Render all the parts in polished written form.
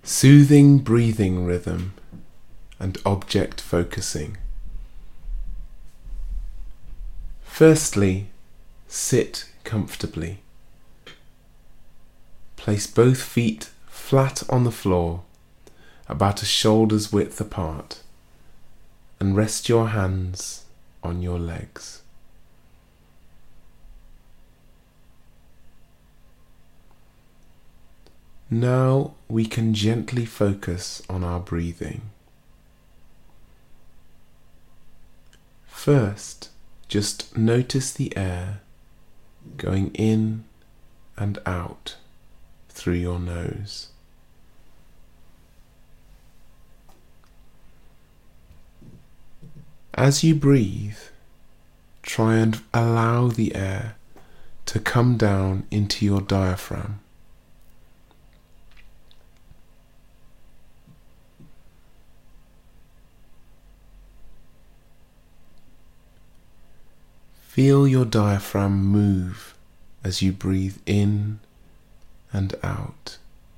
Soothing breathing rhythm and object focusing. Firstly, sit comfortably. Place both feet flat on the floor, about a shoulder's width apart, and rest your hands on your legs. Now we can gently focus on our breathing. First, just notice the air going in and out through your nose. As you breathe, try and allow the air to come down into your diaphragm. Feel your diaphragm move as you breathe in and out.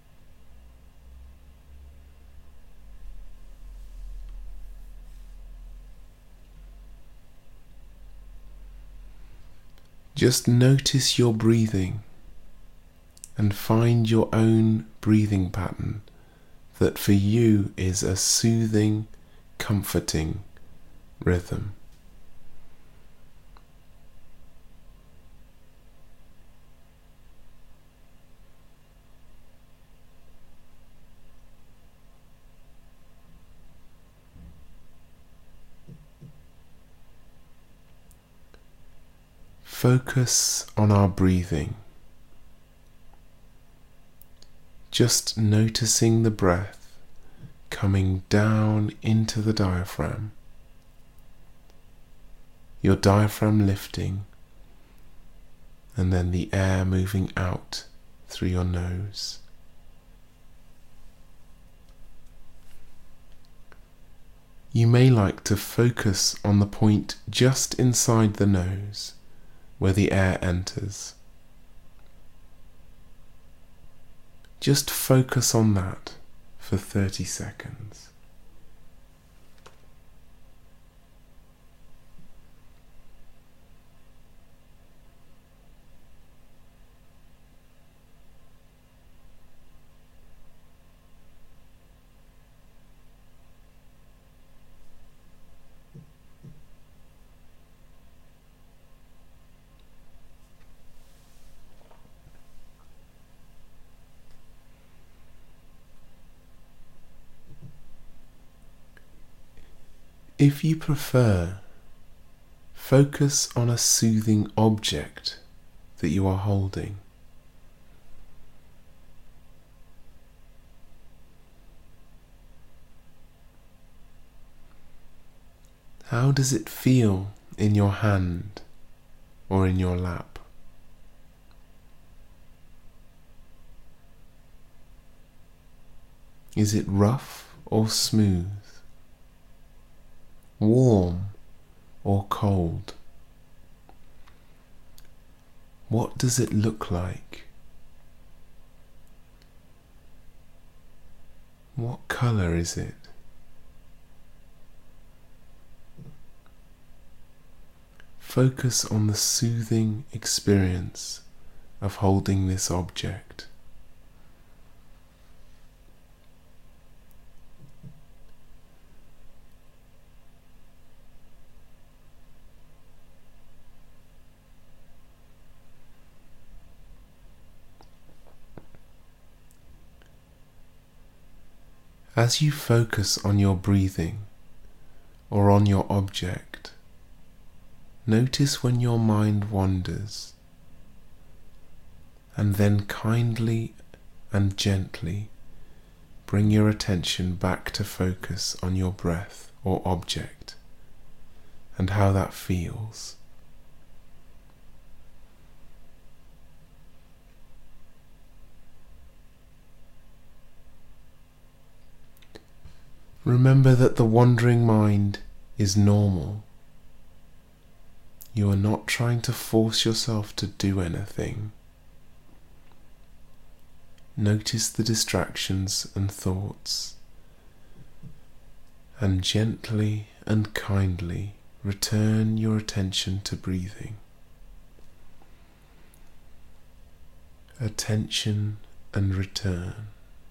Just notice your breathing and find your own breathing pattern that for you is a soothing, comforting rhythm. Focus on our breathing, just noticing the breath coming down into the diaphragm, your diaphragm lifting, and then the air moving out through your nose. You may like to focus on the point just inside the nose, where the air enters. Just focus on that for 30 seconds. If you prefer, focus on a soothing object that you are holding. How does it feel in your hand or in your lap? Is it rough or smooth? Warm or cold? What does it look like? What color is it? Focus on the soothing experience of holding this object. As you focus on your breathing or on your object, notice when your mind wanders, and then kindly and gently bring your attention back to focus on your breath or object and how that feels. Remember that the wandering mind is normal. You are not trying to force yourself to do anything. Notice the distractions and thoughts, and gently and kindly return your attention to breathing. Attention and return.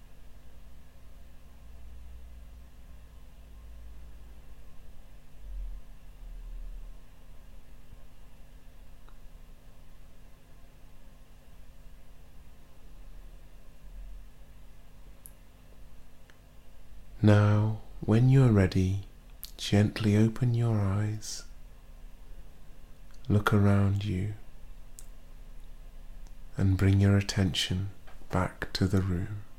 Now, when you are ready, gently open your eyes, look around you, and bring your attention back to the room.